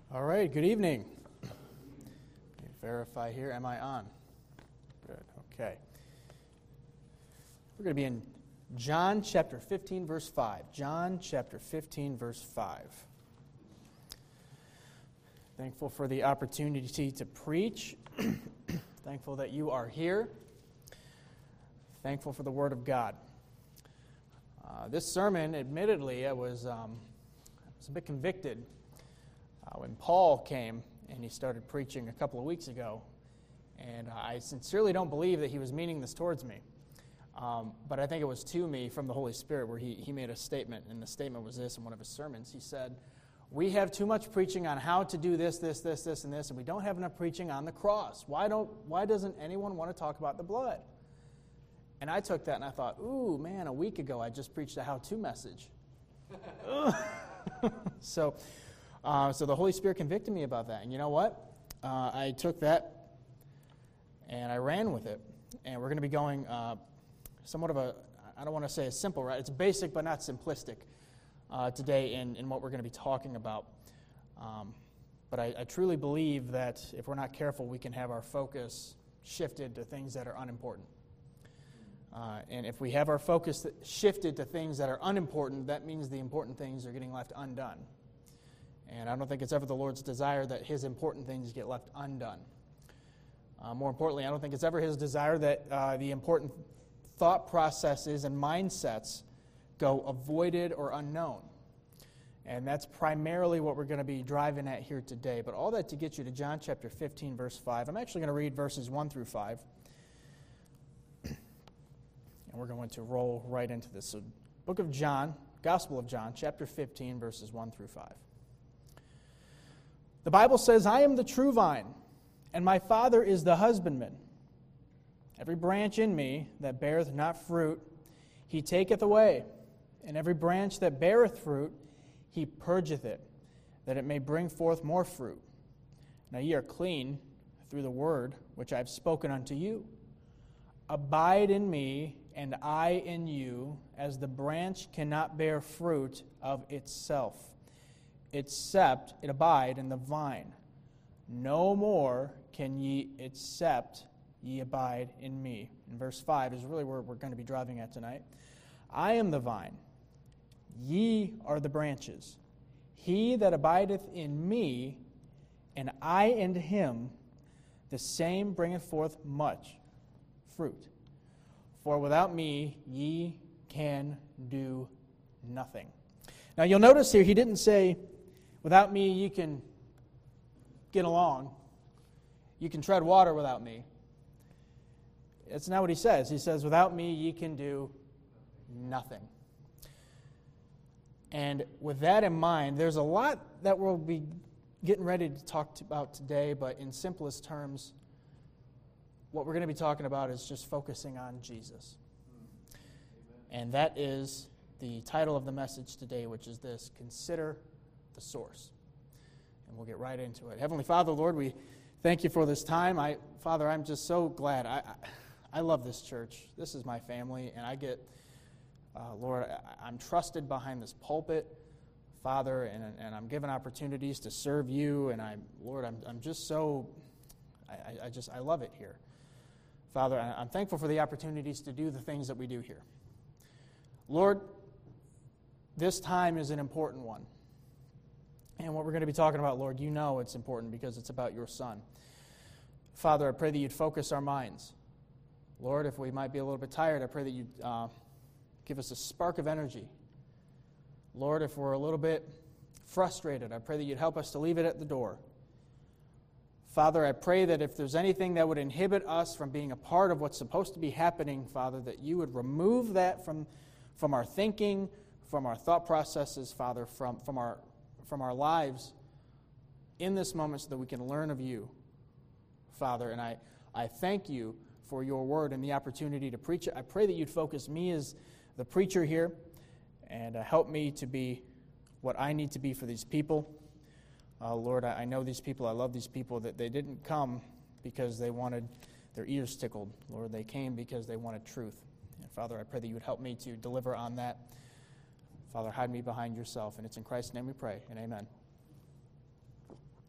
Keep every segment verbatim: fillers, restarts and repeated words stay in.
All right, good evening. Let me verify here. Am I on? Good, okay. We're going to be in John chapter fifteen, verse five. John chapter fifteen, verse five. Thankful for the opportunity to preach. Thankful that you are here. Thankful for the Word of God. Uh, this sermon, admittedly, I was, um, I was a bit convicted uh, when Paul came and he started preaching a couple of weeks ago. And uh, I sincerely don't believe that he was meaning this towards me. Um, but I think it was to me from the Holy Spirit where he, he made a statement, and the statement was this in one of his sermons. He said, we have too much preaching on how to do this, this, this, this, and this, and we don't have enough preaching on the cross. Why don't? Why doesn't anyone want to talk about the blood? And I took that and I thought, ooh, man, a week ago I just preached a how-to message. so, uh, so the Holy Spirit convicted me about that. And you know what? Uh, I took that and I ran with it. And we're going to be going uh, somewhat of a, I don't want to say it's simple, right? It's basic but not simplistic uh, today in, in what we're going to be talking about. Um, but I, I truly believe that if we're not careful, we can have our focus shifted to things that are unimportant. Uh, and if we have our focus shifted to things that are unimportant, that means the important things are getting left undone. And I don't think it's ever the Lord's desire that His important things get left undone. Uh, more importantly, I don't think it's ever His desire that uh, the important thought processes and mindsets go avoided or unknown. And that's primarily what we're going to be driving at here today. But all that to get you to John chapter fifteen, verse five. I'm actually going to read verses one through five. And we're going to roll right into this. So, book of John, Gospel of John, chapter fifteen, verses one through five. The Bible says, I am the true vine, and my Father is the husbandman. Every branch in me that beareth not fruit, he taketh away. And every branch that beareth fruit, he purgeth it, that it may bring forth more fruit. Now ye are clean through the word which I have spoken unto you. Abide in me, and I in you, as the branch cannot bear fruit of itself, except it abide in the vine. No more can ye except ye abide in me. And verse five is really where we're going to be driving at tonight. I am the vine, ye are the branches. He that abideth in me, and I in him, the same bringeth forth much fruit. For without me ye can do nothing. Now you'll notice here he didn't say, without me you can get along. You can tread water without me. That's not what he says. He says, without me ye can do nothing. And with that in mind, there's a lot that we'll be getting ready to talk about today, but in simplest terms, what we're going to be talking about is just focusing on Jesus. Amen. And that is the title of the message today, which is this, Consider the Source. And we'll get right into it. Heavenly Father, Lord, we thank you for this time. I, Father, I'm just so glad. I, I, I love this church. This is my family, and I get, uh, Lord, I, I'm trusted behind this pulpit, Father, and, and I'm given opportunities to serve you, and I'm, Lord, I'm, I'm just so, I, I just, I love it here. Father, I'm thankful for the opportunities to do the things that we do here. Lord, this time is an important one. And what we're going to be talking about, Lord, you know it's important because it's about your Son. Father, I pray that you'd focus our minds. Lord, if we might be a little bit tired, I pray that you'd uh, give us a spark of energy. Lord, if we're a little bit frustrated, I pray that you'd help us to leave it at the door. Father, I pray that if there's anything that would inhibit us from being a part of what's supposed to be happening, Father, that you would remove that from, from our thinking, from our thought processes, Father, from, from, our, from our lives in this moment so that we can learn of you, Father. And I, I thank you for your word and the opportunity to preach it. I pray that you'd focus me as the preacher here and uh, help me to be what I need to be for these people. Uh, Lord, I, I know these people. I love these people, that they didn't come because they wanted their ears tickled. Lord, they came because they wanted truth. And Father, I pray that you would help me to deliver on that. Father, hide me behind yourself. And it's in Christ's name we pray, and amen.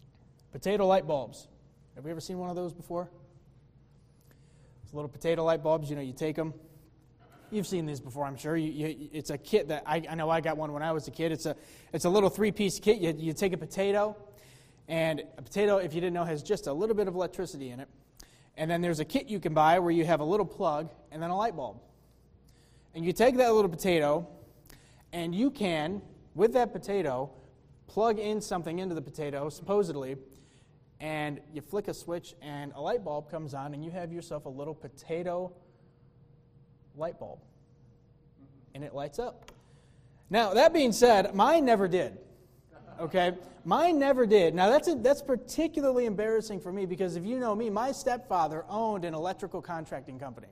Potato light bulbs. Have we ever seen one of those before? It's little potato light bulbs. You know, you take them. You've seen these before, I'm sure. You, you, it's a kit that I, I know I got one when I was a kid. It's a it's a little three-piece kit. You, you take a potato, and a potato, if you didn't know, has just a little bit of electricity in it. And then there's a kit you can buy where you have a little plug and then a light bulb. And you take that little potato, and you can, with that potato, plug in something into the potato, supposedly, and you flick a switch, and a light bulb comes on, and you have yourself a little potato light bulb. And it lights up. Now, that being said, mine never did. Okay? Mine never did. Now, that's a, that's particularly embarrassing for me because if you know me, my stepfather owned an electrical contracting company.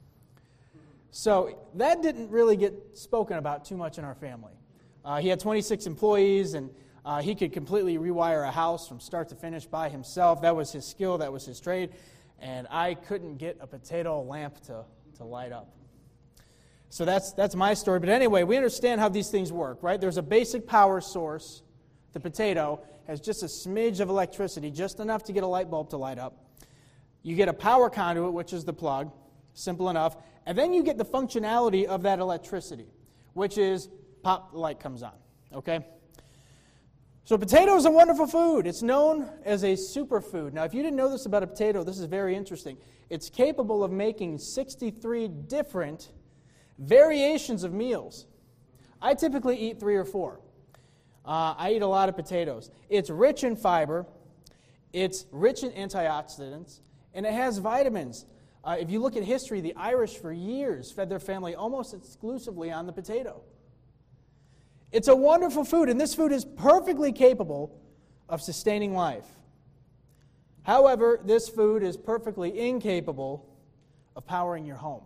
So that didn't really get spoken about too much in our family. Uh, he had twenty-six employees, and uh, he could completely rewire a house from start to finish by himself. That was his skill. That was his trade. And I couldn't get a potato lamp to, to light up. So that's that's my story. But anyway, we understand how these things work, right? There's a basic power source. The potato has just a smidge of electricity, just enough to get a light bulb to light up. You get a power conduit, which is the plug. Simple enough. And then you get the functionality of that electricity, which is pop, the light comes on. Okay? So potato is a wonderful food. It's known as a superfood. Now, if you didn't know this about a potato, this is very interesting. It's capable of making sixty-three different variations of meals. I typically eat three or four. Uh, I eat a lot of potatoes. It's rich in fiber. It's rich in antioxidants. And it has vitamins. Uh, if you look at history, the Irish for years fed their family almost exclusively on the potato. It's a wonderful food, and this food is perfectly capable of sustaining life. However, this food is perfectly incapable of powering your home.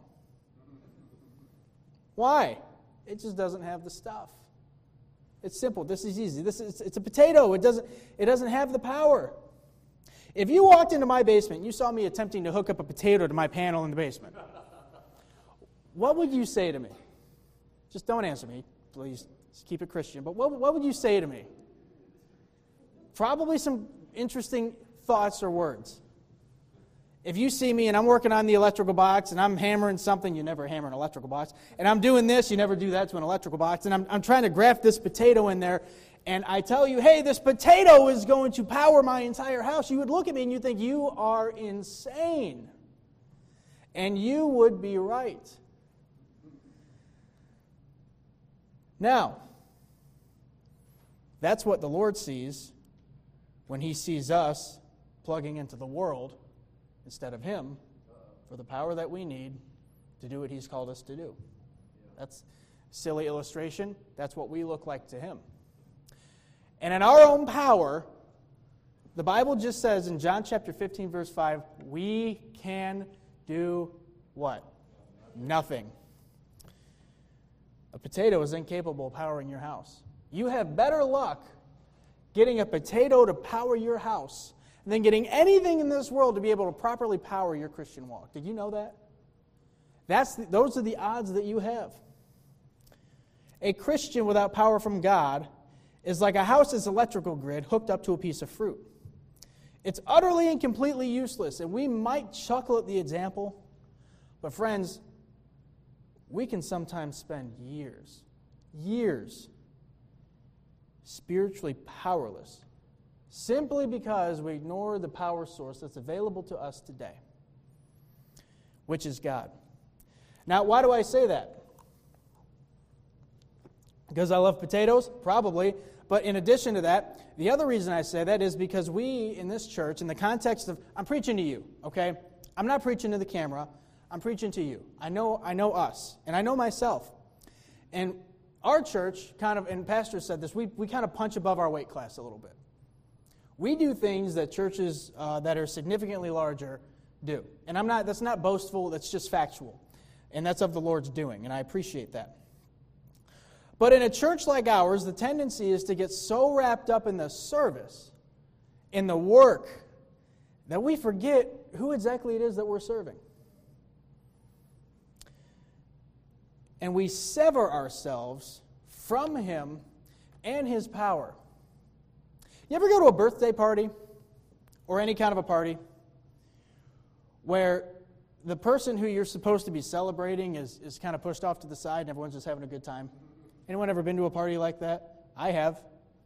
Why? It just doesn't have the stuff. It's simple. This is easy. This is it's a potato. It doesn't it doesn't have the power. If you walked into my basement and you saw me attempting to hook up a potato to my panel in the basement, what would you say to me? Just don't answer me, please. Just keep it Christian. But what, what would you say to me? Probably some interesting thoughts or words. If you see me and I'm working on the electrical box and I'm hammering something, you never hammer an electrical box, and I'm doing this, you never do that to an electrical box, and I'm, I'm trying to graft this potato in there, and I tell you, hey, this potato is going to power my entire house, you would look at me and you think, you are insane. And you would be right. Now, that's what the Lord sees when He sees us plugging into the world instead of Him for the power that we need to do what He's called us to do. That's a silly illustration. That's what we look like to Him. And in our own power, the Bible just says in John chapter fifteen, verse five, we can do what? Nothing. A potato is incapable of powering your house. You have better luck getting a potato to power your house than getting anything in this world to be able to properly power your Christian walk. Did you know that? That's the, those are the odds that you have. A Christian without power from God is like a house's electrical grid hooked up to a piece of fruit. It's utterly and completely useless, and we might chuckle at the example, but friends, we can sometimes spend years, years spiritually powerless simply because we ignore the power source that's available to us today, which is God. Now, why do I say that? Because I love potatoes? Probably. But in addition to that, the other reason I say that is because we in this church, in the context of, I'm preaching to you, okay? I'm not preaching to the camera. I'm preaching to you. I know I know us, and I know myself. And our church kind of, and Pastor said this, we, we kind of punch above our weight class a little bit. We do things that churches uh, that are significantly larger do. And I'm not, that's not boastful, that's just factual. And that's of the Lord's doing, and I appreciate that. But in a church like ours, the tendency is to get so wrapped up in the service, in the work, that we forget who exactly it is that we're serving. And we sever ourselves from Him and His power. You ever go to a birthday party? or any kind of a party where the person who you're supposed to be celebrating is, is kind of pushed off to the side and everyone's just having a good time? Anyone ever been to a party like that? I have.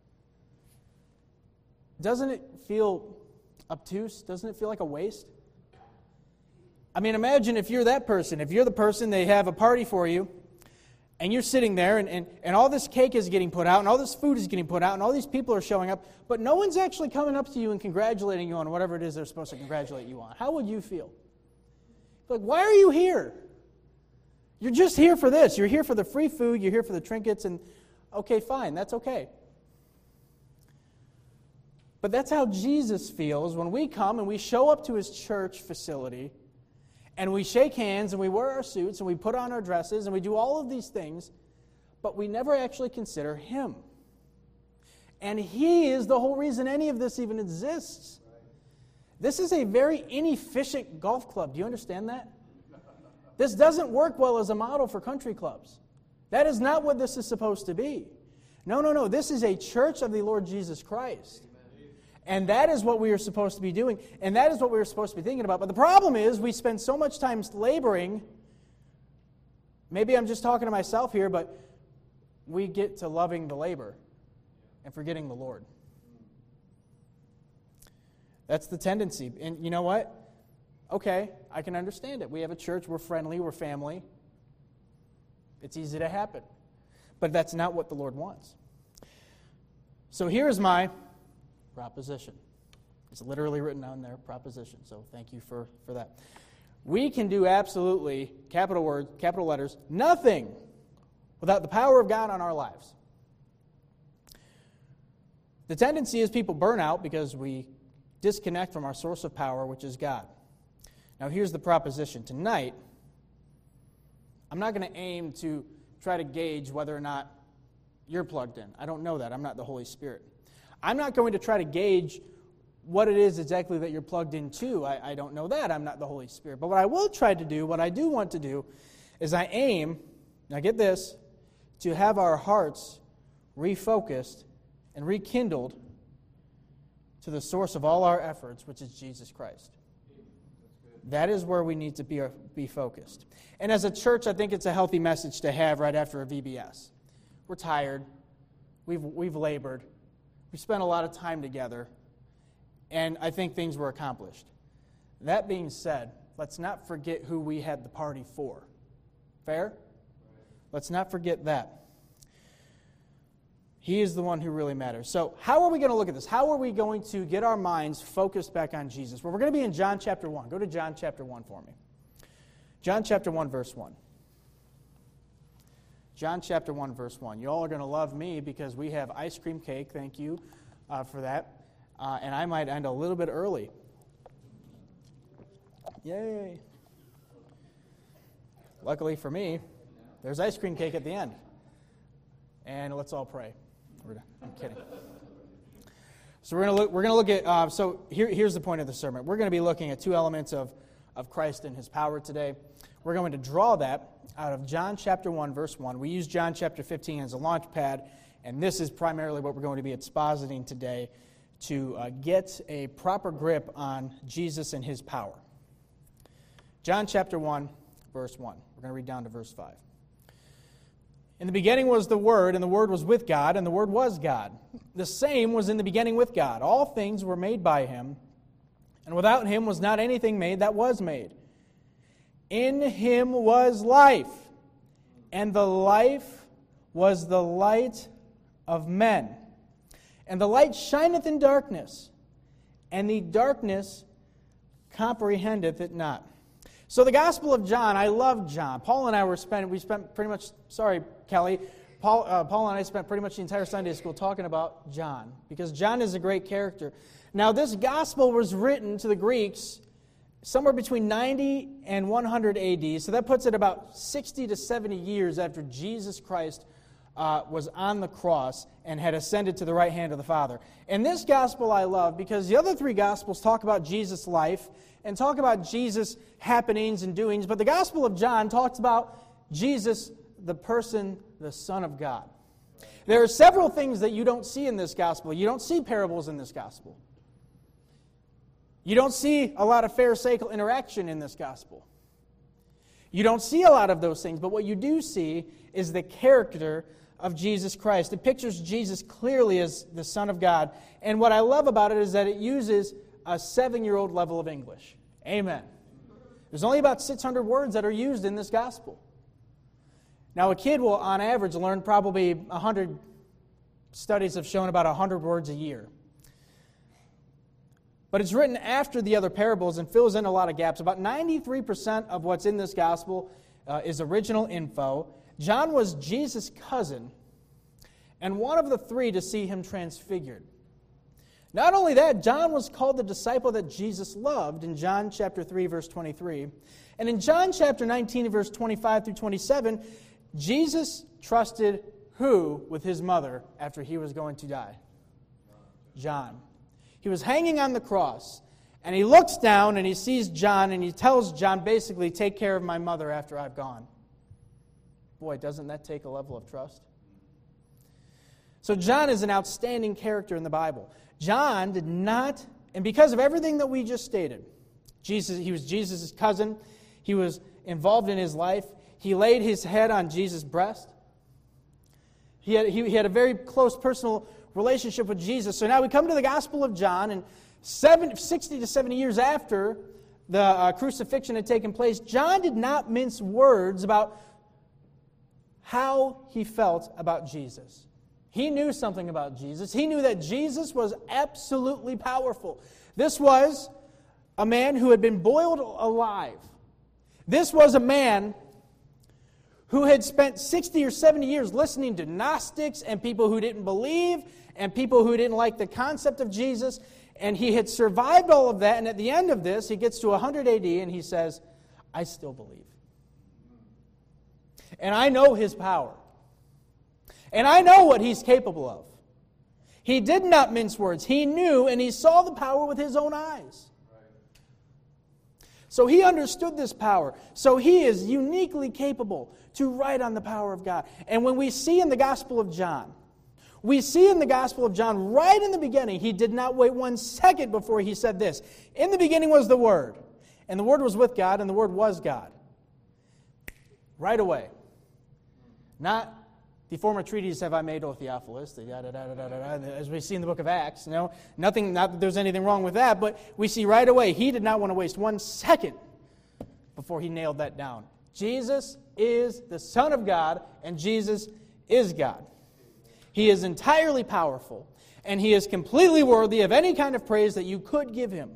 Doesn't it feel obtuse? Doesn't it feel like a waste? I mean, imagine if you're that person. If you're the person, they have a party for you, and you're sitting there, and, and, and all this cake is getting put out, and all this food is getting put out, and all these people are showing up, but no one's actually coming up to you and congratulating you on whatever it is they're supposed to congratulate you on. How would you feel? Like, why are you here? You're just here for this. You're here for the free food. You're here for the trinkets, and okay, fine, that's okay. But that's how Jesus feels when we come and we show up to his church facility and we shake hands and we wear our suits and we put on our dresses and we do all of these things, but we never actually consider him. And he is the whole reason any of this even exists. This is a very inefficient golf club. Do you understand that? This doesn't work well as a model for country clubs. That is not what this is supposed to be. No, no, no. This is a church of the Lord Jesus Christ. And that is what we are supposed to be doing. And that is what we are supposed to be thinking about. But the problem is we spend so much time laboring. Maybe I'm just talking to myself here, but we get to loving the labor and forgetting the Lord. That's the tendency. And you know what? Okay, I can understand it. We have a church. We're friendly. We're family. It's easy to happen. But that's not what the Lord wants. So here's my proposition. It's literally written on there, proposition. So thank you for, for that. We can do absolutely, capital words, capital letters, nothing without the power of God on our lives. The tendency is people burn out because we disconnect from our source of power, which is God. Now here's the proposition. Tonight, I'm not going to aim to try to gauge whether or not you're plugged in. I don't know that. I'm not the Holy Spirit. I'm not going to try to gauge what it is exactly that you're plugged into. I, I don't know that. I'm not the Holy Spirit. But what I will try to do, what I do want to do, is I aim, now get this, to have our hearts refocused and rekindled to the source of all our efforts, which is Jesus Christ. That is where we need to be, be focused. And as a church, I think it's a healthy message to have right after a V B S. We're tired. We've, we've labored. We spent a lot of time together, and I think things were accomplished. That being said, let's not forget who we had the party for. Fair? Let's not forget that. He is the one who really matters. So how are we going to look at this? How are we going to get our minds focused back on Jesus? Well, we're going to be in John chapter one. Go to John chapter one for me. John chapter one, verse one. John chapter one, verse one. You all are going to love me because we have ice cream cake. Thank you uh, for that. Uh, and I might end a little bit early. Yay. Luckily for me, there's ice cream cake at the end. And let's all pray. We're, I'm kidding. So we're going to look. We're going to look at. Uh, so here, here's the point of the sermon. We're going to be looking at two elements of, of Christ and His power today. We're going to draw that out of John chapter one, verse one. We use John chapter fifteen as a launch pad, and this is primarily what we're going to be expositing today to uh, get a proper grip on Jesus and His power. John chapter one, verse one. We're going to read down to verse five. In the beginning was the Word, and the Word was with God, and the Word was God. The same was in the beginning with God. All things were made by Him, and without Him was not anything made that was made. In Him was life, and the life was the light of men. And the light shineth in darkness, and the darkness comprehendeth it not. So the Gospel of John, I love John. Paul and I were spent, we spent pretty much, sorry, Kelly, Paul, uh, Paul and I spent pretty much the entire Sunday school talking about John, because John is a great character. Now, this Gospel was written to the Greeks somewhere between ninety and one hundred A D, so that puts it about sixty to seventy years after Jesus Christ uh, was on the cross and had ascended to the right hand of the Father. And this Gospel I love because the other three Gospels talk about Jesus' life and talk about Jesus' happenings and doings, but the Gospel of John talks about Jesus, the person, the Son of God. There are several things that you don't see in this Gospel. You don't see parables in this Gospel. You don't see a lot of pharisaical interaction in this gospel. You don't see a lot of those things, but what you do see is the character of Jesus Christ. It pictures Jesus clearly as the Son of God. And what I love about it is that it uses a seven-year-old level of English. Amen. There's only about six hundred words that are used in this gospel. Now, a kid will, on average, learn probably one hundred, studies have shown about one hundred words a year. But it's written after the other parables and fills in a lot of gaps. About ninety-three percent of what's in this gospel uh, is original info. John was Jesus' cousin and one of the three to see him transfigured. Not only that, John was called the disciple that Jesus loved in John chapter three, verse twenty-three. And in John chapter nineteen, verse twenty-five through twenty-seven, Jesus trusted who with his mother after he was going to die? John. He was hanging on the cross, and he looks down and he sees John, and he tells John basically, take care of my mother after I've gone. Boy, doesn't that take a level of trust? So John is an outstanding character in the Bible. John did not, and because of everything that we just stated, Jesus, he was Jesus' cousin, he was involved in his life, he laid his head on Jesus' breast, he had, he, he had a very close personal relationship with Jesus. So now we come to the Gospel of John, and seventy, sixty to seventy years after the uh, crucifixion had taken place, John did not mince words about how he felt about Jesus. He knew something about Jesus. He knew that Jesus was absolutely powerful. This was a man who had been boiled alive. This was a man who had spent sixty or seventy years listening to Gnostics and people who didn't believe and people who didn't like the concept of Jesus. And he had survived all of that. And at the end of this, he gets to one hundred A D and he says, I still believe. And I know his power. And I know what he's capable of. He did not mince words. He knew and he saw the power with his own eyes. So he understood this power. So he is uniquely capable to write on the power of God. And when we see in the Gospel of John, we see in the Gospel of John, right in the beginning, he did not wait one second before he said this. In the beginning was the Word, and the Word was with God, and the Word was God. Right away. Not the former treaties have I made, O Theophilus, the da, da, da, da, da, da, as we see in the book of Acts. You know, nothing, not that there's anything wrong with that, but we see right away he did not want to waste one second before he nailed that down. Jesus is the Son of God, and Jesus is God. He is entirely powerful, and he is completely worthy of any kind of praise that you could give him.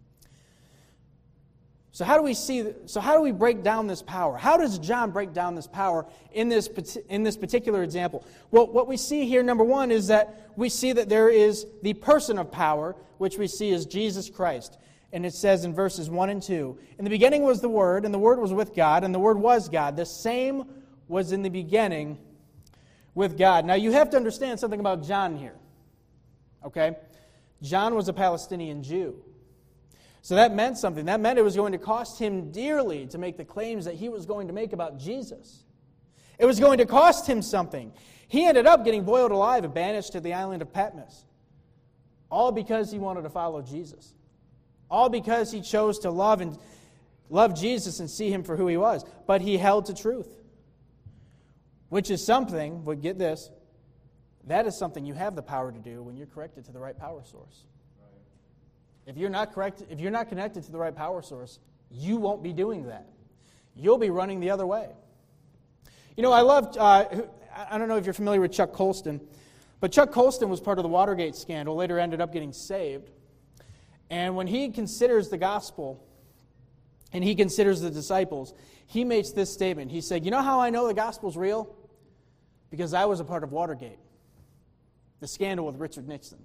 So how do we see? So how do we break down this power? How does John break down this power in this in this particular example? Well, what we see here, number one, is that we see that there is the person of power, which we see as Jesus Christ. And it says in verses one and two, in the beginning was the Word, and the Word was with God, and the Word was God. The same was in the beginning with God. Now you have to understand something about John here. Okay? John was a Palestinian Jew. So that meant something. That meant it was going to cost him dearly to make the claims that he was going to make about Jesus. It was going to cost him something. He ended up getting boiled alive and banished to the island of Patmos. All because he wanted to follow Jesus. All because he chose to love and love Jesus and see him for who he was. But he held to truth. Which is something, but get this, that is something you have the power to do when you're connected to the right power source. If you're not correct, if you're not connected to the right power source, you won't be doing that. You'll be running the other way. You know, I love, uh, I don't know if you're familiar with Chuck Colston, but Chuck Colston was part of the Watergate scandal, later ended up getting saved. And when he considers the gospel and he considers the disciples, he makes this statement. He said, you know how I know the gospel's real? Because I was a part of Watergate, the scandal with Richard Nixon.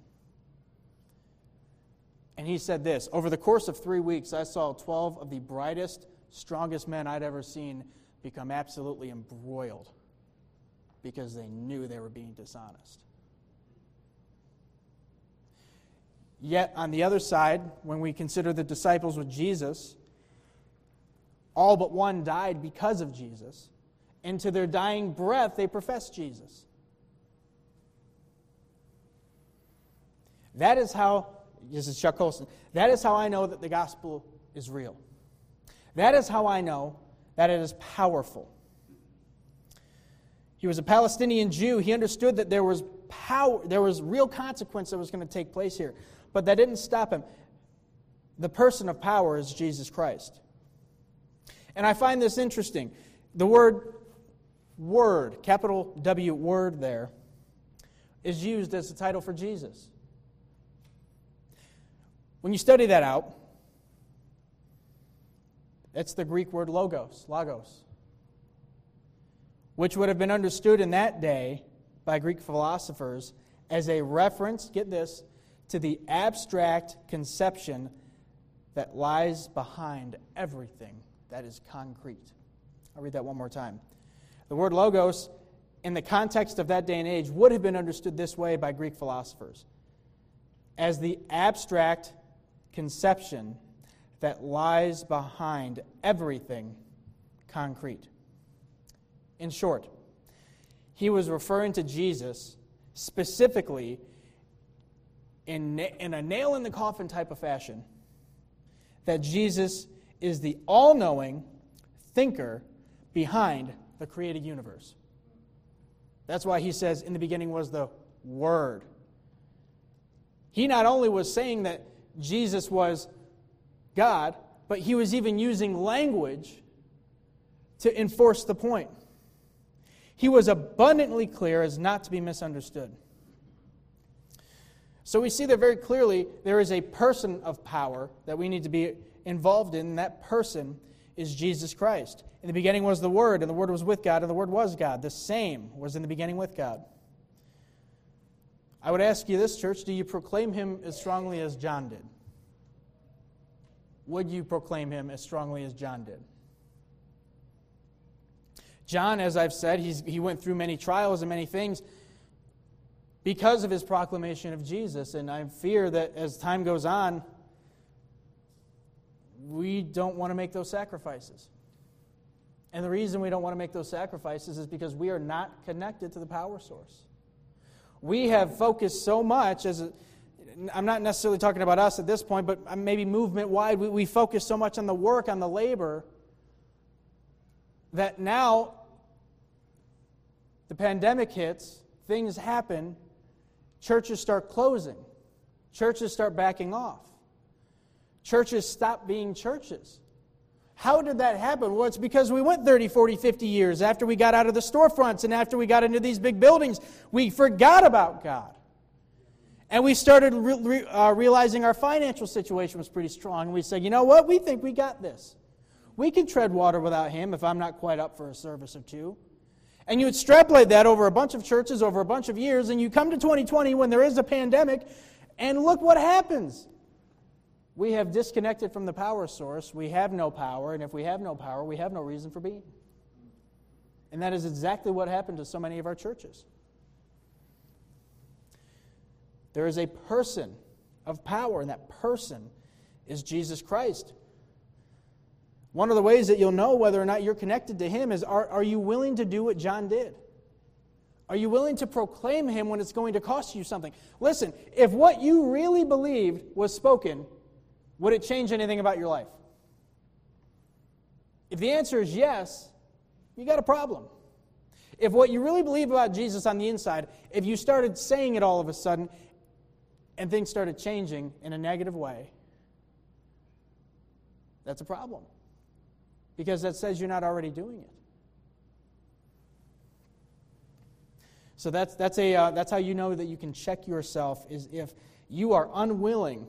And he said this, over the course of three weeks, I saw twelve of the brightest, strongest men I'd ever seen become absolutely embroiled because they knew they were being dishonest. Yet, on the other side, when we consider the disciples with Jesus, all but one died because of Jesus, and to their dying breath, they professed Jesus. That is how this is Chuck Colson, that is how I know that the gospel is real. That is how I know that it is powerful. He was a Palestinian Jew. He understood that there was power, there was real consequence that was going to take place here. But that didn't stop him. The person of power is Jesus Christ. And I find this interesting. The word word, capital W word there, is used as a title for Jesus. When you study that out, it's the Greek word logos, logos, which would have been understood in that day by Greek philosophers as a reference, get this, to the abstract conception that lies behind everything that is concrete. I'll read that one more time. The word logos, in the context of that day and age, would have been understood this way by Greek philosophers, as the abstract conception that lies behind everything concrete. In short, he was referring to Jesus specifically in, in a nail-in-the-coffin type of fashion, that Jesus is the all-knowing thinker behind the created universe. That's why he says, in the beginning was the Word. He not only was saying that Jesus was God, but he was even using language to enforce the point. He was abundantly clear as not to be misunderstood. So we see that very clearly there is a person of power that we need to be involved in, and that person is Jesus Christ. In the beginning was the Word, and the Word was with God, and the Word was God. The same was in the beginning with God. I would ask you this, church, do you proclaim him as strongly as John did? Would you proclaim him as strongly as John did? John, as I've said, he's, he went through many trials and many things because of his proclamation of Jesus, and I fear that as time goes on, we don't want to make those sacrifices. And the reason we don't want to make those sacrifices is because we are not connected to the power source. We have focused so much, as a, I'm not necessarily talking about us at this point, but maybe movement-wide, we, we focus so much on the work, on the labor, that now the pandemic hits, things happen, churches start closing, churches start backing off, churches stop being churches. How did that happen? Well, it's because we went thirty, forty, fifty years after we got out of the storefronts and after we got into these big buildings, we forgot about God. And we started re- uh, realizing our financial situation was pretty strong. And we said, you know what? We think we got this. We can tread water without him if I'm not quite up for a service or two. And you extrapolate that over a bunch of churches, over a bunch of years, and you come to twenty twenty when there is a pandemic, and look what happens. We have disconnected from the power source. We have no power, and if we have no power, we have no reason for being. And that is exactly what happened to so many of our churches. There is a person of power, and that person is Jesus Christ. One of the ways that you'll know whether or not you're connected to him is, are, are you willing to do what John did? Are you willing to proclaim him when it's going to cost you something? Listen, if what you really believed was spoken, would it change anything about your life? If the answer is yes, you got a problem. If what you really believe about Jesus on the inside, if you started saying it all of a sudden and things started changing in a negative way, that's a problem. Because that says you're not already doing it. So that's that's a uh, that's how you know that you can check yourself, is if you are unwilling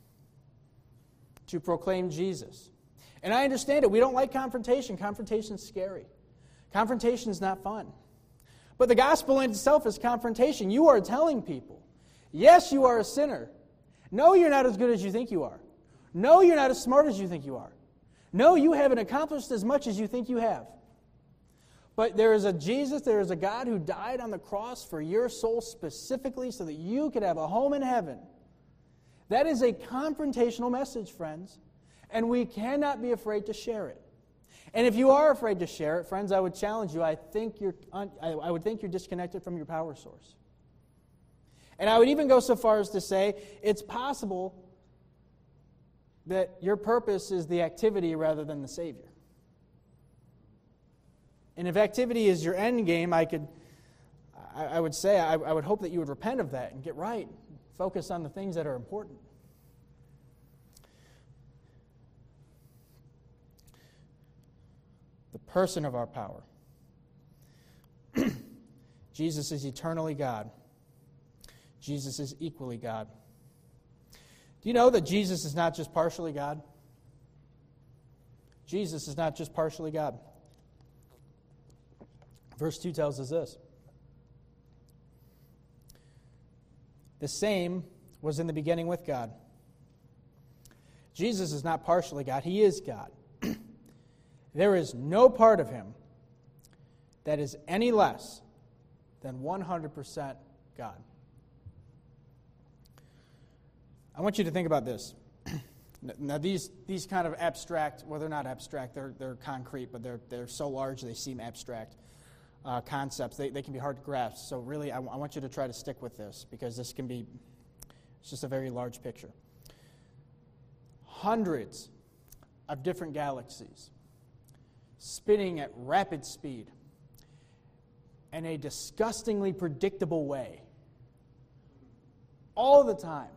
to proclaim Jesus. And I understand it. We don't like confrontation. Confrontation's scary. Confrontation's not fun. But the gospel in itself is confrontation. You are telling people, yes, you are a sinner. No, you're not as good as you think you are. No, you're not as smart as you think you are. No, you haven't accomplished as much as you think you have. But there is a Jesus, there is a God who died on the cross for your soul specifically so that you could have a home in heaven. That is a confrontational message, friends. And we cannot be afraid to share it. And if you are afraid to share it, friends, I would challenge you, I think you're un- I would think you're disconnected from your power source. And I would even go so far as to say it's possible that your purpose is the activity rather than the Savior. And if activity is your end game, I could, I, I would say, I, I would hope that you would repent of that and get right. Focus on the things that are important. The person of our power. Jesus is eternally God. Jesus is equally God. Do you know that Jesus is not just partially God? Jesus is not just partially God. Verse two tells us this. The same was in the beginning with God. Jesus is not partially God. He is God. There is no part of him that is any less than one hundred percent God. I want you to think about this. Now, these these kind of abstract, well, they're not abstract, they're they're concrete, but they're they're so large they seem abstract uh, concepts. They they can be hard to grasp. So really, I, w- I want you to try to stick with this because this can be, it's just a very large picture. Hundreds of different galaxies spinning at rapid speed in a disgustingly predictable way all the time.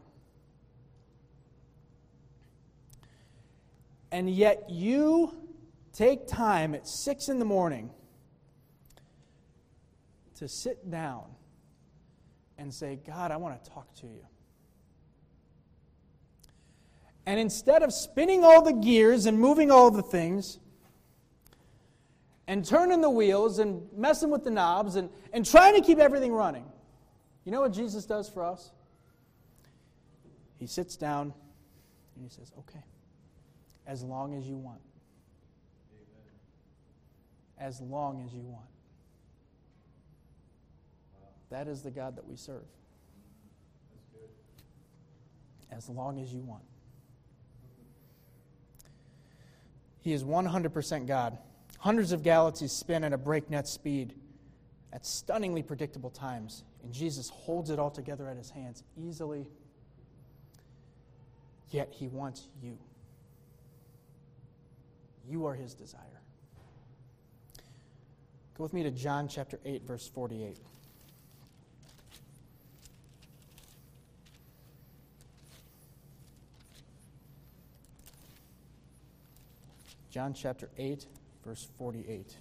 And yet you take time at six in the morning to sit down and say, God, I want to talk to you. And instead of spinning all the gears and moving all the things and turning the wheels and messing with the knobs and, and trying to keep everything running, you know what Jesus does for us? He sits down and he says, okay, as long as you want. Amen. As long as you want. Wow. That is the God that we serve. That's good. As long as you want. He is one hundred percent God. Hundreds of galaxies spin at a breakneck speed at stunningly predictable times, and Jesus holds it all together at his hands easily. Yet he wants you. You are his desire. Go with me to John chapter eight, verse forty-eight. John chapter eight, verse forty-eight.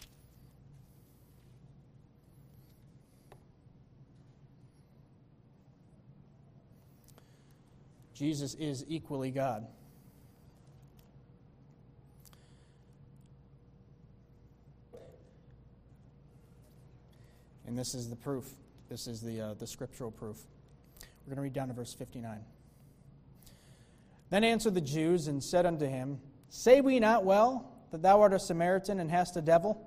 Jesus is equally God. And this is the proof. This is the uh, the scriptural proof. We're going to read down to verse fifty-nine. Then answered the Jews and said unto him, Say we not well that thou art a Samaritan and hast a devil?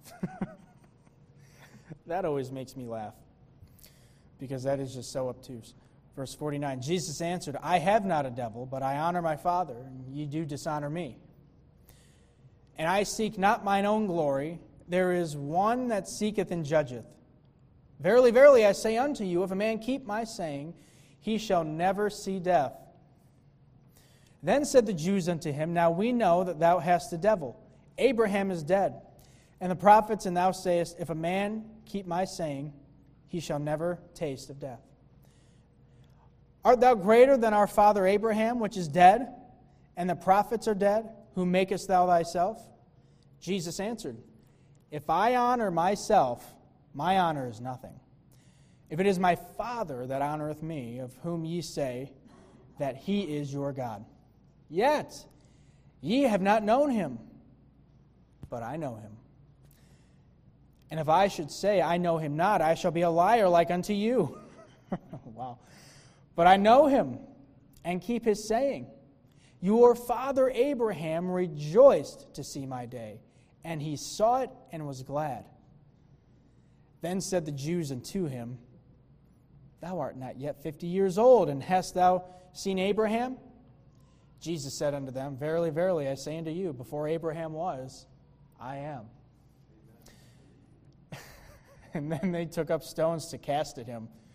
That always makes me laugh, because that is just so obtuse. Verse forty-nine, Jesus answered, I have not a devil, but I honor my Father, and ye do dishonor me. And I seek not mine own glory. There is one that seeketh and judgeth. Verily, verily, I say unto you, if a man keep my saying, he shall never see death. Then said the Jews unto him, Now we know that thou hast a devil. Abraham is dead, and the prophets, and thou sayest, If a man keep my saying, he shall never taste of death. Art thou greater than our father Abraham, which is dead, and the prophets are dead? Whom makest thou thyself? Jesus answered, If I honor myself, my honor is nothing. If it is my Father that honoreth me, of whom ye say that he is your God. Yet ye have not known him, but I know him. And if I should say, I know him not, I shall be a liar like unto you. Wow. But I know him, and keep his saying. Your father Abraham rejoiced to see my day, and he saw it and was glad. Then said the Jews unto him, Thou art not yet fifty years old, and hast thou seen Abraham? Jesus said unto them, Verily, verily, I say unto you, before Abraham was, I am. And then they took up stones to cast at him.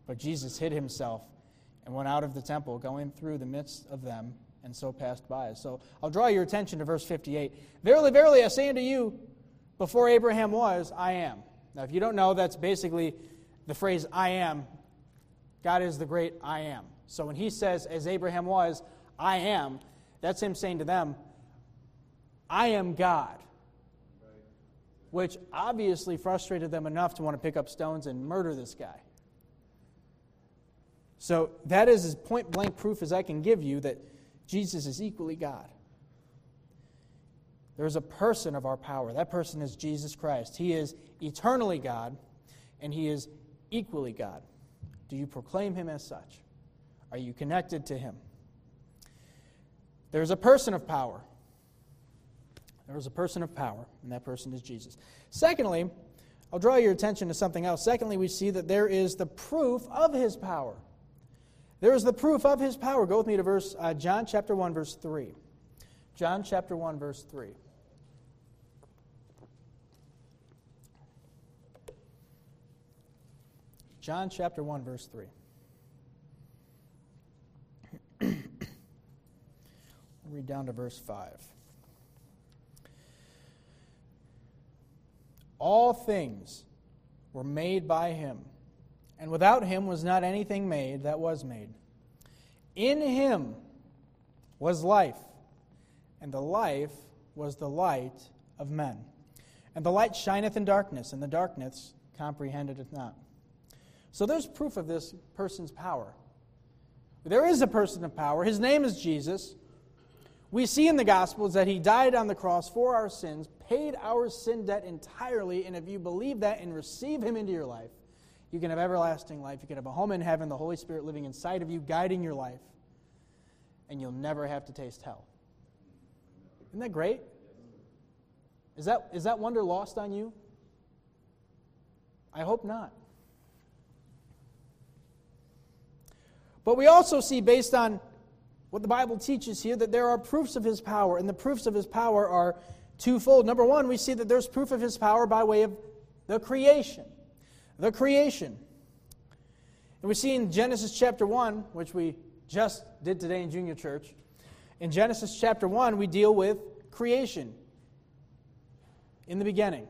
But Jesus hid himself and went out of the temple, going through the midst of them, and so passed by. So I'll draw your attention to verse fifty-eight. Verily, verily, I say unto you, before Abraham was, I am. Now, if you don't know, that's basically the phrase I am. God is the great I am. So when he says, as Abraham was, I am, that's him saying to them, I am God. Which obviously frustrated them enough to want to pick up stones and murder this guy. So that is as point-blank proof as I can give you that Jesus is equally God. There is a person of our power. That person is Jesus Christ. He is eternally God, and he is equally God. Do you proclaim him as such? Are you connected to him? There is a person of power. There is a person of power, and that person is Jesus. Secondly, I'll draw your attention to something else. Secondly, we see that there is the proof of his power. There is the proof of his power. Go with me to verse uh, John chapter one, verse three. John chapter one, verse three. John chapter one, verse three. We'll read down to verse five. All things were made by him, and without him was not anything made that was made. In him was life, and the life was the light of men. And the light shineth in darkness, and the darkness comprehended it not. So there's proof of this person's power. There is a person of power. His name is Jesus. We see in the Gospels that he died on the cross for our sins, paid our sin debt entirely, and if you believe that and receive him into your life, you can have everlasting life. You can have a home in heaven, the Holy Spirit living inside of you, guiding your life, and you'll never have to taste hell. Isn't that great? Is that, is that wonder lost on you? I hope not. But we also see, based on what the Bible teaches here, that there are proofs of his power, and the proofs of his power are twofold. Number one, we see that there's proof of his power by way of the creation. The creation. And we see in Genesis chapter one, which we just did today in junior church, in Genesis chapter one, we deal with creation. In the beginning,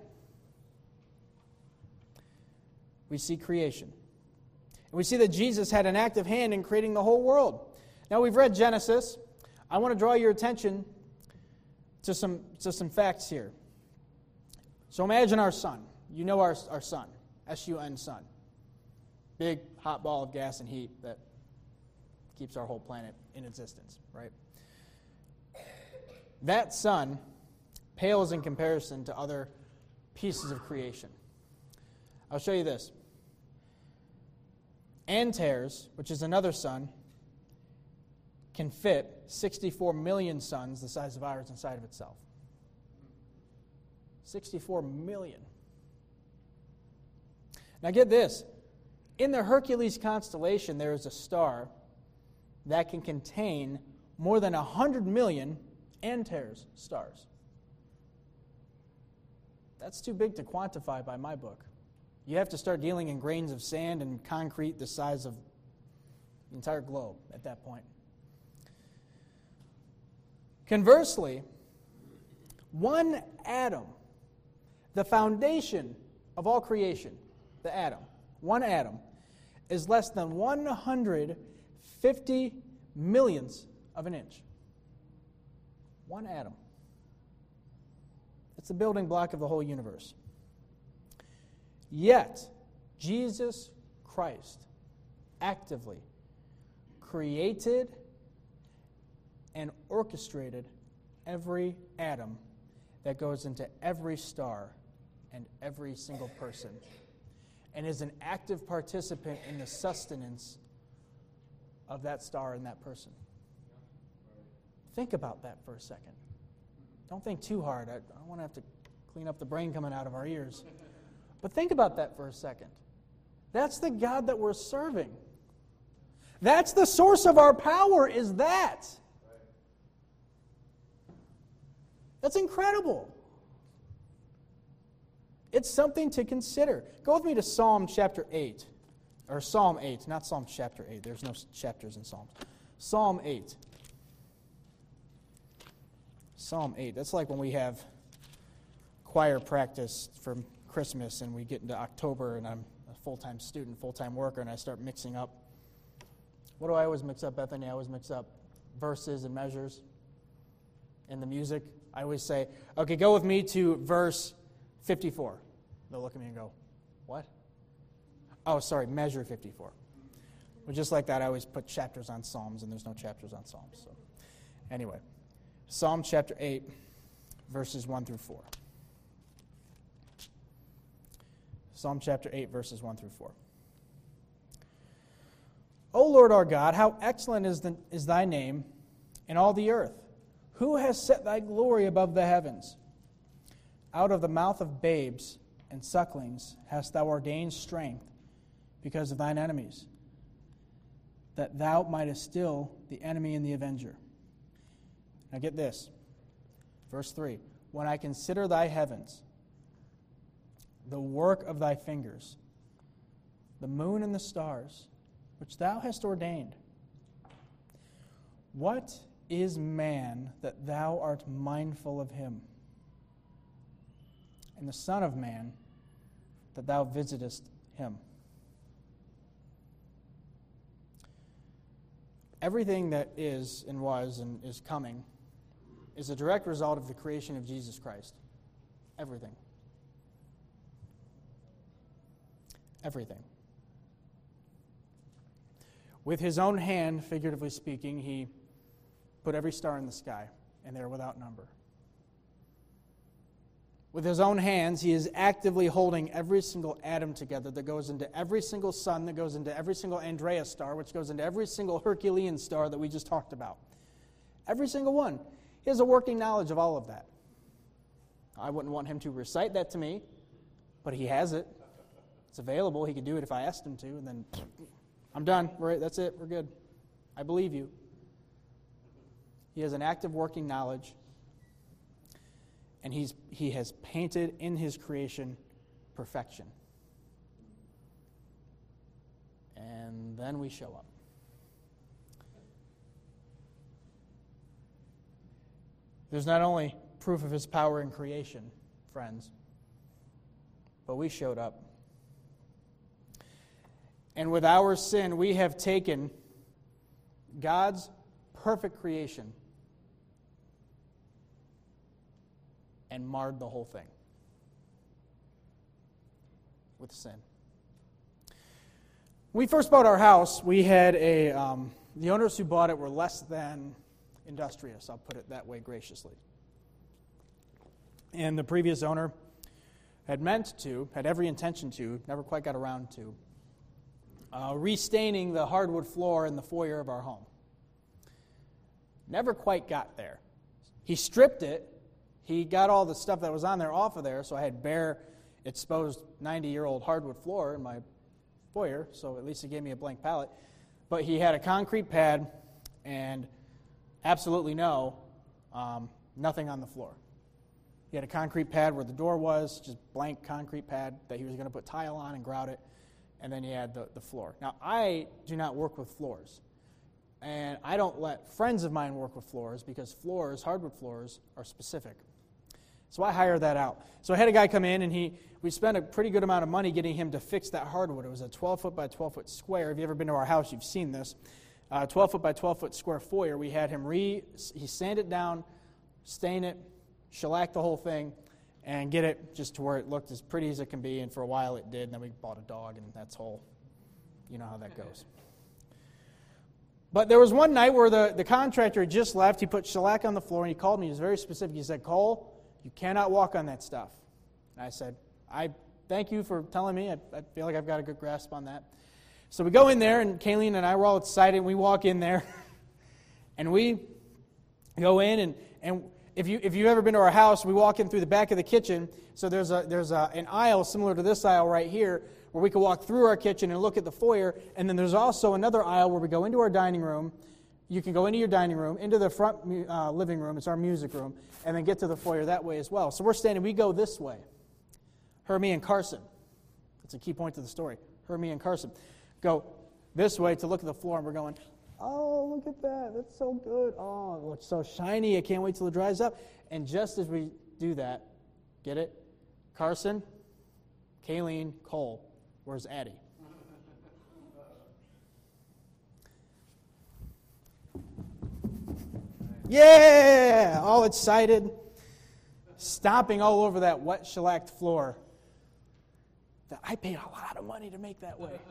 we see creation. And we see that Jesus had an active hand in creating the whole world. Now, we've read Genesis. I want to draw your attention to some, to some facts here. So imagine our sun. You know our, our sun, S U N, sun. Big hot ball of gas and heat that keeps our whole planet in existence, right? That sun pales in comparison to other pieces of creation. I'll show you this. Antares, which is another sun, can fit sixty-four million suns the size of ours inside of itself. sixty-four million. Now get this. In the Hercules constellation, there is a star that can contain more than one hundred million Antares stars. That's too big to quantify by my book. You have to start dealing in grains of sand and concrete the size of the entire globe at that point. Conversely, one atom, the foundation of all creation, the atom, one atom, is less than one hundred fifty millionths of an inch. One atom. It's the building block of the whole universe. Yet, Jesus Christ actively created and orchestrated every atom that goes into every star and every single person, and is an active participant in the sustenance of that star and that person. Think about that for a second. Don't think too hard. I don't want to have to clean up the brain coming out of our ears. But think about that for a second. That's the God that we're serving. That's the source of our power, is that. That's incredible. It's something to consider. Go with me to Psalm chapter eight. or Psalm eight, not Psalm chapter eight. There's no chapters in Psalms. Psalm eight. Psalm eight. That's like when we have choir practice for Christmas and we get into October and I'm a full-time student, full-time worker, and I start mixing up. What do I always mix up, Bethany? I always mix up verses and measures in the music. I always say, okay, go with me to verse fifty-four. They'll look at me and go, what? Oh, sorry, measure fifty-four. Well, just like that, I always put chapters on Psalms, and there's no chapters on Psalms. So, anyway, Psalm chapter eight, verses one through four. Psalm chapter eight, verses one through four. O Lord our God, how excellent is, the, is thy name in all the earth. Who has set thy glory above the heavens? Out of the mouth of babes and sucklings hast thou ordained strength because of thine enemies, that thou mightest still the enemy and the avenger. Now get this, verse three. When I consider thy heavens, the work of thy fingers, the moon and the stars, which thou hast ordained. What is man that thou art mindful of him? And the Son of Man that thou visitest him? Everything that is and was and is coming is a direct result of the creation of Jesus Christ. Everything. Everything. With his own hand, figuratively speaking, he put every star in the sky, and they are without number. With his own hands, he is actively holding every single atom together that goes into every single sun, that goes into every single Andreas star, which goes into every single Herculean star that we just talked about. Every single one. He has a working knowledge of all of that. I wouldn't want him to recite that to me, but he has it. It's available. He could do it if I asked him to, and then I'm done. We're, that's it. We're good. I believe you. He has an active working knowledge, and he's he has painted in his creation perfection. And then we show up. There's not only proof of his power in creation, friends, but we showed up. And with our sin, we have taken God's perfect creation and marred the whole thing with sin. When we first bought our house, we had a, um, the owners who bought it were less than industrious, I'll put it that way graciously. And the previous owner had meant to, had every intention to, never quite got around to, Uh, restaining the hardwood floor in the foyer of our home. Never quite got there. He stripped it. He got all the stuff that was on there off of there, so I had bare, exposed ninety-year-old hardwood floor in my foyer, so at least he gave me a blank palette. But he had a concrete pad and absolutely no, um, nothing on the floor. He had a concrete pad where the door was, just blank concrete pad that he was going to put tile on and grout it. And then he had the, the floor. Now, I do not work with floors. And I don't let friends of mine work with floors because floors, hardwood floors, are specific. So I hired that out. So I had a guy come in, and he we spent a pretty good amount of money getting him to fix that hardwood. It was a twelve foot by twelve foot square. If you've ever been to our house, you've seen this. Uh, twelve foot by twelve foot square foyer. We had him re, he sand it down, stain it, shellac the whole thing, and get it just to where it looked as pretty as it can be, and for a while it did, and then we bought a dog, and that's whole, you know how that goes. But there was one night where the, the contractor had just left, he put shellac on the floor, and he called me, he was very specific, he said, Cole, you cannot walk on that stuff. And I said, I thank you for telling me, I, I feel like I've got a good grasp on that. So we go in there, and Kayleen and I were all excited, and we walk in there, and we go in, and, and If you if you've ever been to our house, we walk in through the back of the kitchen. So there's a there's a, an aisle similar to this aisle right here, where we can walk through our kitchen and look at the foyer. And then there's also another aisle where we go into our dining room. You can go into your dining room, into the front uh, living room. It's our music room, and then get to the foyer that way as well. So we're standing. We go this way. Her, me, and Carson. That's a key point to the story. Her, me, and Carson. go this way to look at the floor, and we're going, oh, look at that. That's so good. Oh, it's so shiny. I can't wait till it dries up. And just as we do that, get it? Carson, Kayleen, Cole, where's Addie? Yeah! All excited, stomping all over that wet shellacked floor. That I paid a lot of money to make that way.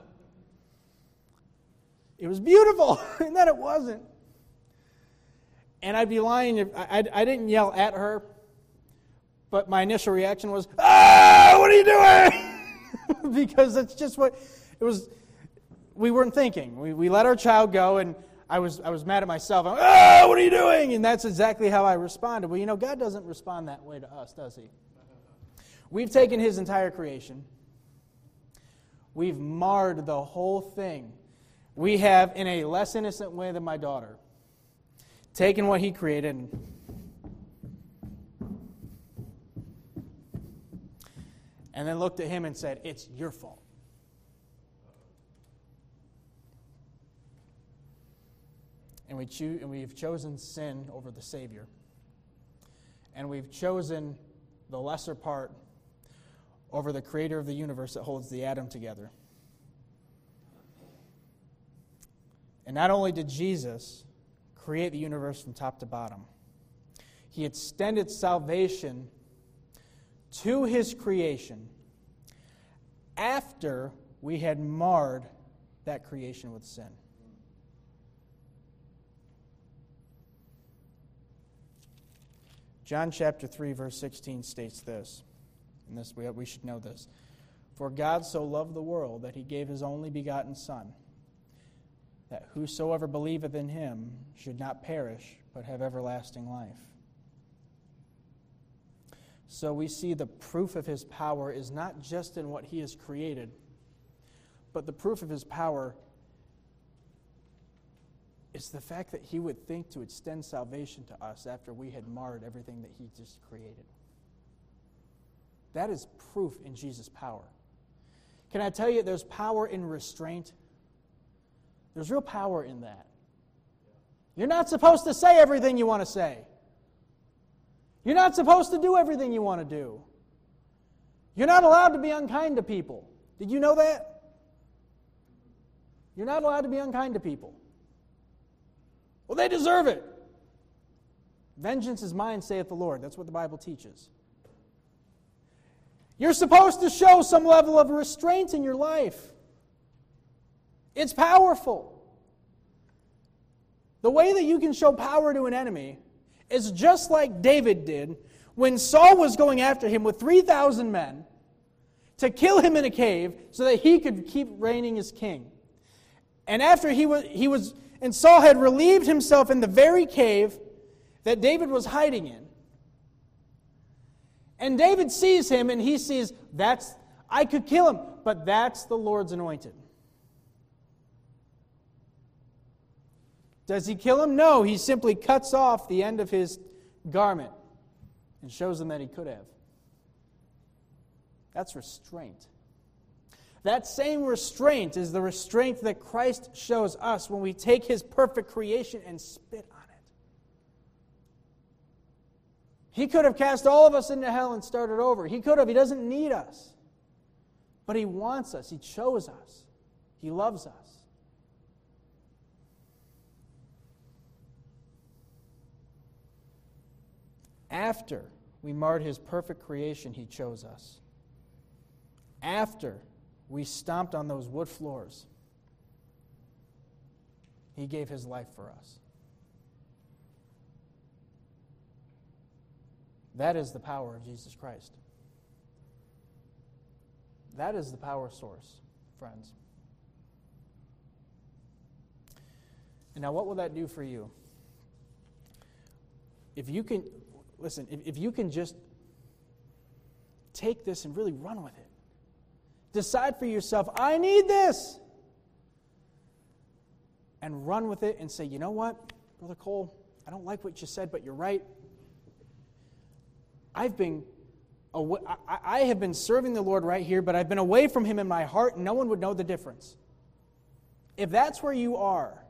It was beautiful, and then it wasn't. And I'd be lying if I, I, I didn't yell at her, but my initial reaction was, "Ah, what are you doing?" Because that's just what it was. We weren't thinking. We we let our child go, and I was I was mad at myself. I'm, "Ah, what are you doing?" And that's exactly how I responded. Well, you know, God doesn't respond that way to us, does He? We've taken His entire creation. We've marred the whole thing. We have, in a less innocent way than my daughter, taken what He created and and then looked at Him and said, "It's your fault." And we choose, and we've chosen sin over the Savior. And we've chosen the lesser part over the Creator of the universe that holds the atom together. And not only did Jesus create the universe from top to bottom, He extended salvation to His creation after we had marred that creation with sin. John chapter three, verse sixteen states this, and this we, we should know this. For God so loved the world that He gave His only begotten Son, that whosoever believeth in Him should not perish, but have everlasting life. So we see the proof of His power is not just in what He has created, but the proof of His power is the fact that He would think to extend salvation to us after we had marred everything that He just created. That is proof in Jesus' power. Can I tell you, there's power in restraint? There's real power in that. You're not supposed to say everything you want to say. You're not supposed to do everything you want to do. You're not allowed to be unkind to people. Did you know that? You're not allowed to be unkind to people. Well, they deserve it. Vengeance is mine, saith the Lord. That's what the Bible teaches. You're supposed to show some level of restraint in your life. It's powerful. The way that you can show power to an enemy is just like David did when Saul was going after him with three thousand men to kill him in a cave so that he could keep reigning as king. And after he was, he was, and Saul had relieved himself in the very cave that David was hiding in. And David sees him and he sees, that's, I could kill him, but that's the Lord's anointed. Does he kill him? No, he simply cuts off the end of his garment and shows him that he could have. That's restraint. That same restraint is the restraint that Christ shows us when we take His perfect creation and spit on it. He could have cast all of us into hell and started over. He could have. He doesn't need us. But He wants us. He chose us. He loves us. After we marred His perfect creation, He chose us. After we stomped on those wood floors, He gave His life for us. That is the power of Jesus Christ. That is the power source, friends. And now what will that do for you? If you can, listen, if, if you can just take this and really run with it. Decide for yourself, I need this. And run with it and say, you know what, Brother Cole, I don't like what you said, but you're right. I've been, away, I, I have been serving the Lord right here, but I've been away from Him in my heart, and no one would know the difference. If that's where you are,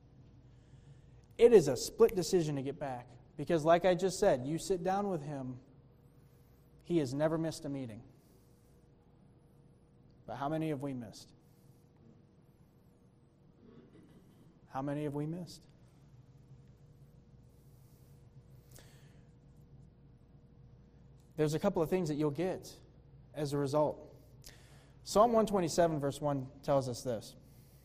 it is a split decision to get back. Because like I just said, you sit down with him, he has never missed a meeting. But how many have we missed? How many have we missed? There's a couple of things that you'll get as a result. Psalm one twenty-seven verse one tells us this.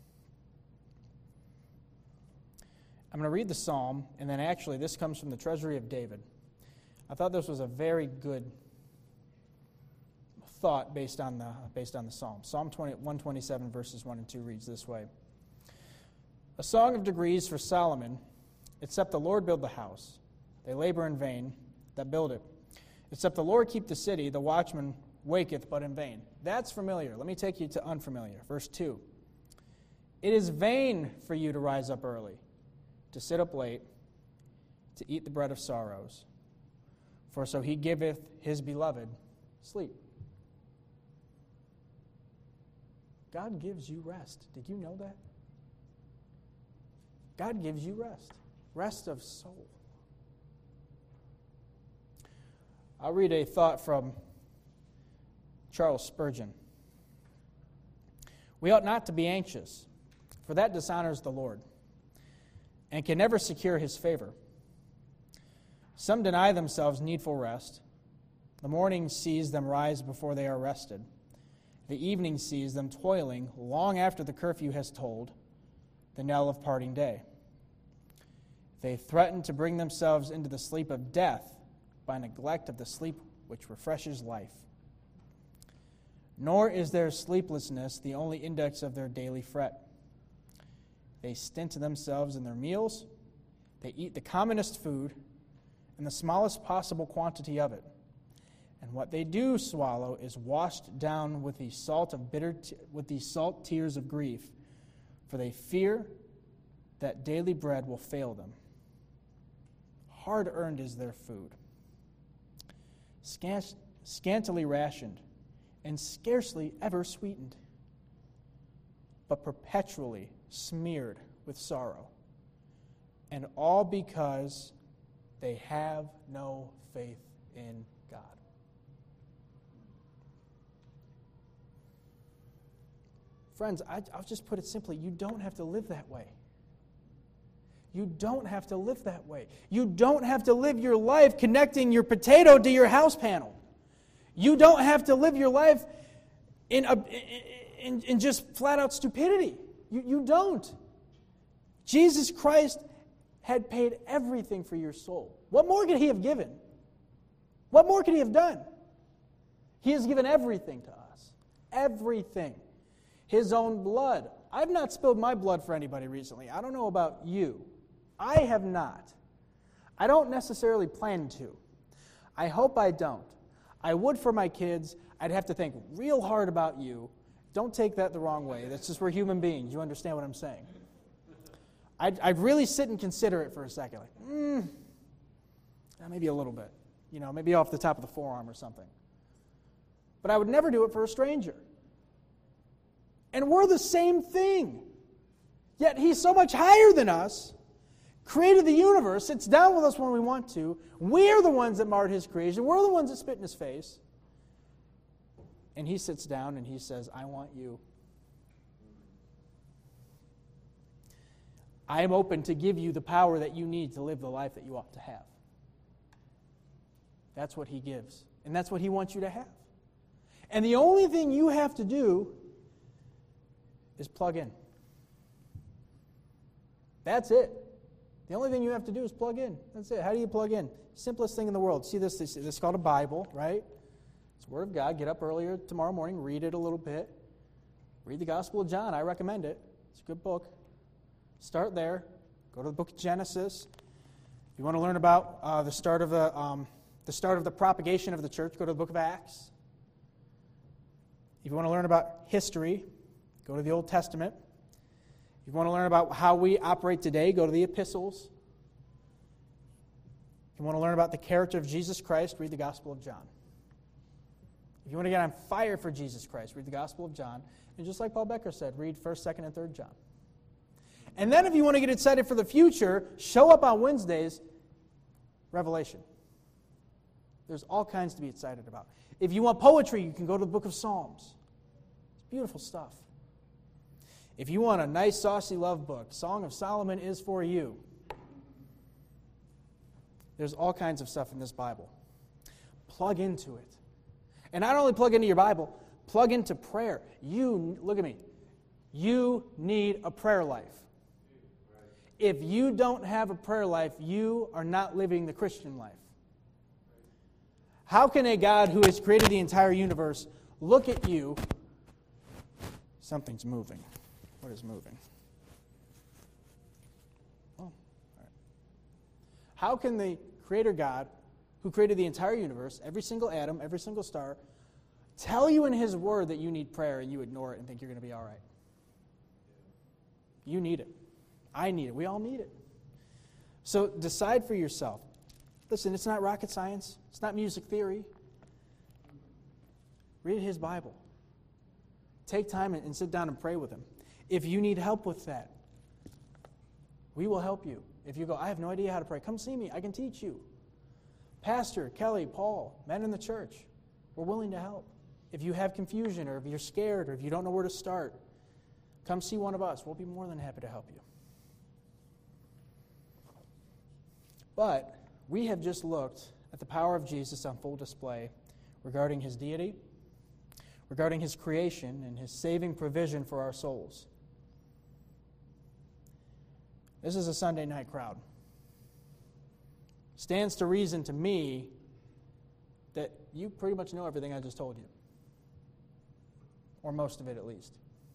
I'm going to read the psalm, and then actually this comes from the treasury of David. I thought this was a very good thought based on the based on the psalm. Psalm one twenty-seven verses one and two reads this way. A song of degrees for Solomon, except the Lord build the house. They labor in vain that build it. Except the Lord keep the city, the watchman waketh but in vain. That's familiar. Let me take you to unfamiliar. Verse two. It is vain for you to rise up early, to sit up late, to eat the bread of sorrows. For so he giveth his beloved sleep. God gives you rest. Did you know that? God gives you rest. Rest of soul. I'll read a thought from Charles Spurgeon. We ought not to be anxious, for that dishonors the Lord, and can never secure his favor. Some deny themselves needful rest. The morning sees them rise before they are rested. The evening sees them toiling long after the curfew has tolled the knell of parting day. They threaten to bring themselves into the sleep of death by neglect of the sleep which refreshes life. Nor is their sleeplessness the only index of their daily fret. They stint themselves in their meals. They eat the commonest food and the smallest possible quantity of it. And what they do swallow is washed down with the salt of bitter t- with the salt tears of grief, for they fear that daily bread will fail them. Hard earned is their food, Scant, scantily rationed, and scarcely ever sweetened, but perpetually smeared with sorrow, and all because they have no faith in God. Friends, I, I'll just put it simply, you don't have to live that way. You don't have to live that way. You don't have to live your life connecting your potato to your house panel. You don't have to live your life in, a, in, in just flat-out stupidity. You, you don't. Jesus Christ had paid everything for your soul. What more could he have given? What more could he have done? He has given everything to us. Everything. His own blood. I've not spilled my blood for anybody recently. I don't know about you. I have not. I don't necessarily plan to. I hope I don't. I would for my kids. I'd have to think real hard about you. Don't take that the wrong way. That's just we're human beings. You understand what I'm saying? I'd, I'd really sit and consider it for a second. Like, mm, maybe a little bit. You know, maybe off the top of the forearm or something. But I would never do it for a stranger. And we're the same thing. Yet he's so much higher than us, created the universe, sits down with us when we want to. We're the ones that marred his creation. We're the ones that spit in his face. And he sits down and he says, I want you. I am open to give you the power that you need to live the life that you ought to have. That's what he gives. And that's what he wants you to have. And the only thing you have to do is plug in. That's it. The only thing you have to do is plug in. That's it. How do you plug in? Simplest thing in the world. See this? This, this is called a Bible, right? It's the Word of God. Get up earlier tomorrow morning, read it a little bit. Read the Gospel of John. I recommend it. It's a good book. Start there. Go to the book of Genesis. If you want to learn about uh, the start of the um, the start of the propagation of the church, go to the book of Acts. If you want to learn about history, go to the Old Testament. If you want to learn about how we operate today, go to the epistles. If you want to learn about the character of Jesus Christ, read the Gospel of John. If you want to get on fire for Jesus Christ, read the Gospel of John. And just like Paul Becker said, read first, second, and third John. And then if you want to get excited for the future, show up on Wednesdays, Revelation. There's all kinds to be excited about. If you want poetry, you can go to the book of Psalms. It's beautiful stuff. If you want a nice, saucy love book, Song of Solomon is for you. There's all kinds of stuff in this Bible. Plug into it. And not only plug into your Bible, plug into prayer. You, look at me, you need a prayer life. If you don't have a prayer life, you are not living the Christian life. How can a God who has created the entire universe look at you? Something's moving. What is moving? Oh, all right. How can the Creator God, who created the entire universe, every single atom, every single star, tell you in His Word that you need prayer and you ignore it and think you're going to be all right? You need it. I need it. We all need it. So decide for yourself. Listen, it's not rocket science. It's not music theory. Read His Bible. Take time and sit down and pray with Him. If you need help with that, we will help you. If you go, I have no idea how to pray, come see me. I can teach you. Pastor, Kelly, Paul, men in the church, we're willing to help. If you have confusion or if you're scared or if you don't know where to start, come see one of us. We'll be more than happy to help you. But we have just looked at the power of Jesus on full display regarding His deity, regarding His creation, and His saving provision for our souls. This is a Sunday night crowd. Stands to reason to me that you pretty much know everything I just told you. Or most of it, at least.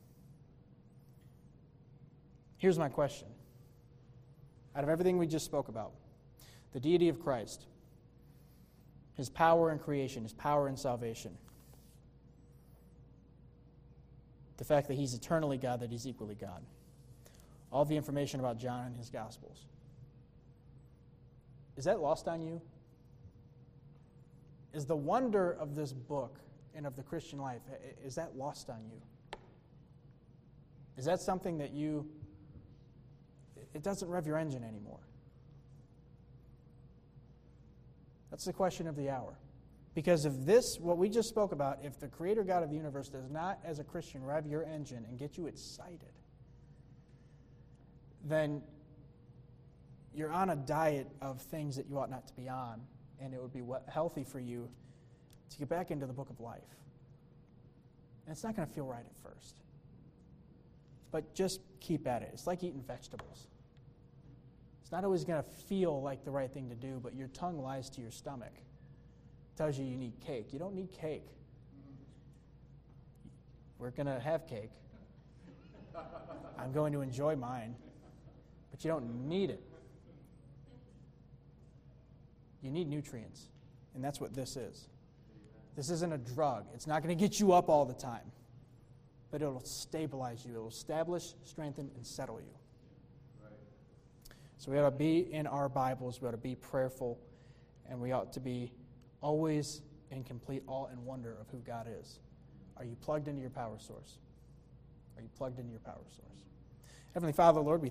Here's my question. Out of everything we just spoke about, the deity of Christ, His power in creation, His power in salvation, the fact that He's eternally God, that He's equally God, all the information about John and his Gospels, is that lost on you? Is the wonder of this book and of the Christian life, is that lost on you? Is that something that you, it doesn't rev your engine anymore? That's the question of the hour. Because if this, what we just spoke about, if the Creator God of the universe does not, as a Christian, rev your engine and get you excited, then you're on a diet of things that you ought not to be on, and it would be healthy for you to get back into the book of life. And it's not going to feel right at first. But just keep at it. It's like eating vegetables. It's not always going to feel like the right thing to do, but your tongue lies to your stomach. It tells you you need cake. You don't need cake. We're going to have cake. I'm going to enjoy mine. But you don't need it. You need nutrients. And that's what this is. This isn't a drug. It's not going to get you up all the time. But it'll stabilize you. It'll establish, strengthen, and settle you. Right. So we ought to be in our Bibles. We ought to be prayerful. And we ought to be always in complete awe and wonder of who God is. Are you plugged into your power source? Are you plugged into your power source? Heavenly Father, Lord, we